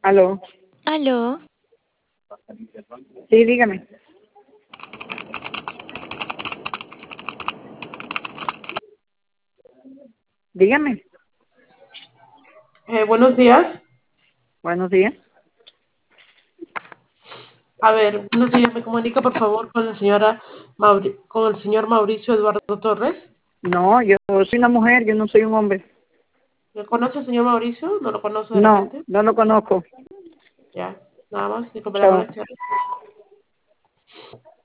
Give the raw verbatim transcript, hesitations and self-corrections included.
Aló. Aló. Sí, dígame. Dígame. Eh, buenos días. Buenos días. A ver, buenos días. Me comunica por favor con la señora Mauri- con el señor Mauricio Eduardo Torres. No, yo soy una mujer, yo no soy un hombre. ¿Le conoce el señor Mauricio? ¿No lo conoce de No, repente? no lo conozco. Ya, nada más. Disculpe la Chao. molestia.